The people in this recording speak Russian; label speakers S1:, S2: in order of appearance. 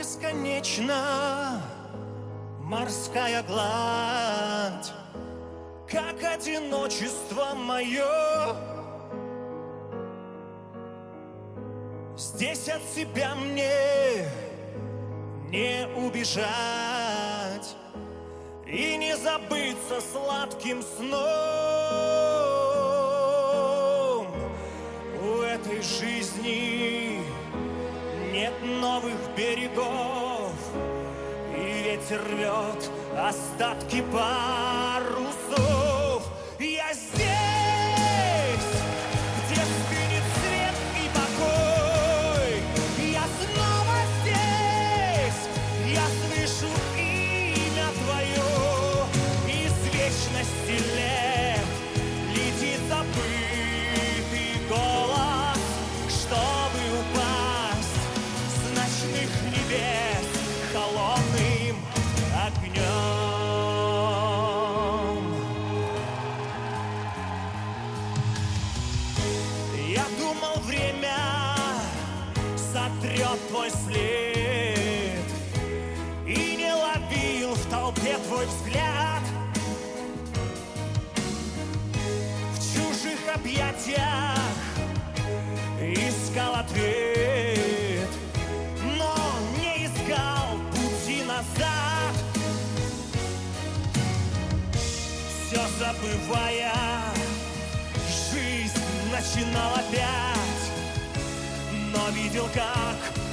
S1: бесконечна морская гладь, как одиночество мое. Здесь от себя мне не убежать и не забыться сладким сном. У этой жизни нет новых берегов, и ветер рвет остатки парусов. Я здесь, где стынет свет и покой. Я снова здесь, я слышу имя твое. Из вечности лет летит забытый голос, чтобы упасть с ночных небес холодным огнем. Я думал, время сотрет твой след, и не ловил в толпе твой взгляд. В чужих объятиях искал ответ, но не искал пути назад. Все забывая, жизнь начинал опять, но видел, как